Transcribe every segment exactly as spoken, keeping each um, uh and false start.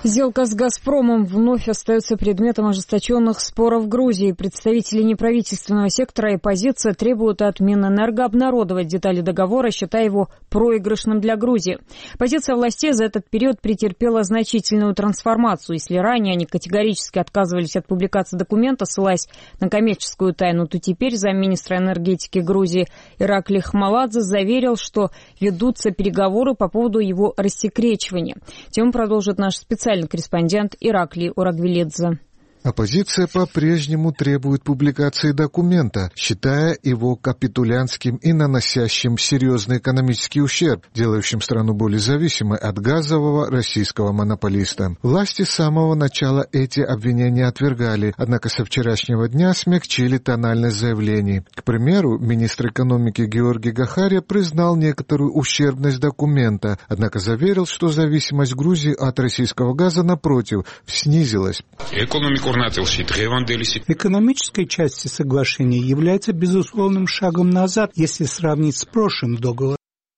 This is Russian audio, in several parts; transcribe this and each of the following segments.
Сделка с «Газпромом» вновь остается предметом ожесточенных споров в Грузии. Представители неправительственного сектора и оппозиция требуют от Минэнерго обнародовать детали договора, считая его проигрышным для Грузии. Позиция властей за этот период претерпела значительную трансформацию. Если ранее они категорически отказывались от публикации документа, ссылаясь на коммерческую тайну, то теперь замминистра энергетики Грузии Иракли Хмаладзе заверил, что ведутся переговоры по поводу его рассекречивания. Тему продолжит наш специальный корреспондент Ираклий Орагвелидзе. Оппозиция по-прежнему требует публикации документа, считая его капитулянтским и наносящим серьезный экономический ущерб, делающим страну более зависимой от газового российского монополиста. Власти с самого начала эти обвинения отвергали, однако со вчерашнего дня смягчили тональность заявлений. К примеру, министр экономики Георгий Гахария признал некоторую ущербность документа, однако заверил, что зависимость Грузии от российского газа, напротив, снизилась. Экономическая часть соглашения является безусловным шагом назад, если сравнить с прошлым договором.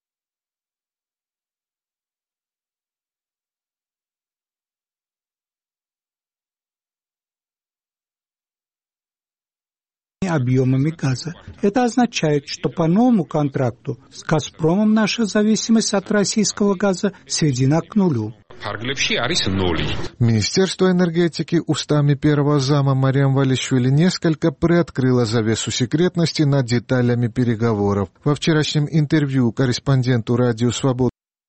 Объемами газа. Это означает, что по новому контракту с «Газпромом» наша зависимость от российского газа сведена к нулю. Министерство энергетики устами первого зама Мариам Валишвили несколько приоткрыло завесу секретности над деталями переговоров. Во вчерашнем интервью корреспонденту «Радио Свобода»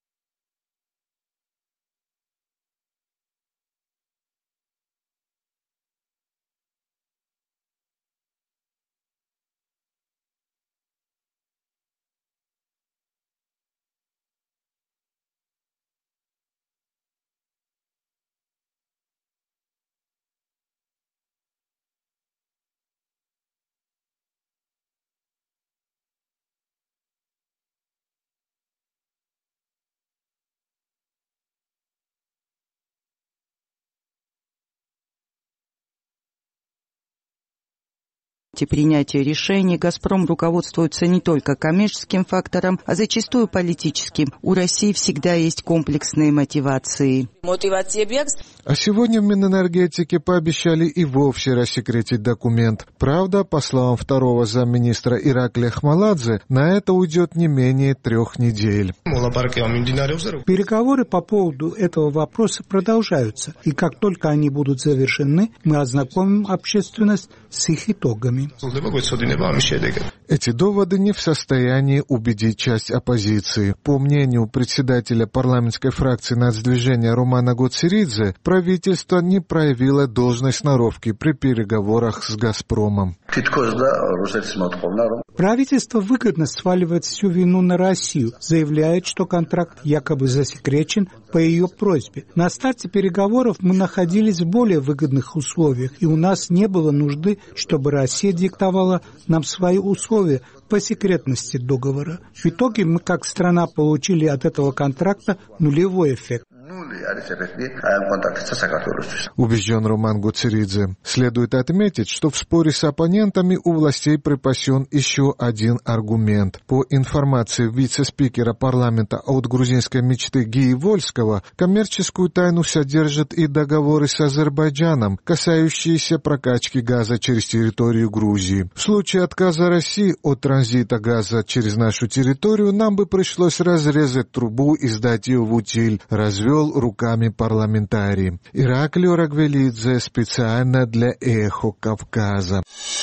принятия решений «Газпром» руководствуется не только коммерческим фактором, а зачастую политическим. У России всегда есть комплексные мотивации. А сегодня в Минэнергетике пообещали и вовсе рассекретить документ. Правда, по словам второго замминистра Ираклия Хмаладзе, на это уйдет не менее трех недель. Переговоры по поводу этого вопроса продолжаются, и как только они будут завершены, мы ознакомим общественность с их итогами. Эти доводы не в состоянии убедить часть оппозиции. По мнению председателя парламентской фракции нацдвижения Романа Гоцеридзе, правительство не проявило должной сноровки при переговорах с «Газпромом». Правительство выгодно сваливает всю вину на Россию, заявляет, что контракт якобы засекречен по ее просьбе. На старте переговоров мы находились в более выгодных условиях, и у нас не было нужды, чтобы Россия диктовала нам свои условия по секретности договора. В итоге мы, как страна, получили от этого контракта нулевой эффект. Убежден Роман Гоцеридзе. Следует отметить, что в споре с оппонентами у властей припасен еще один аргумент. По информации вице-спикера парламента от грузинской мечты Гии Вольского, коммерческую тайну содержат и договоры с Азербайджаном, касающиеся прокачки газа через территорию Грузии. В случае отказа России от транзита газа через нашу территорию, нам бы пришлось разрезать трубу и сдать ее в утиль, развел руками парламентарий. Ираклий Орагвелидзе специально для «Эхо Кавказа».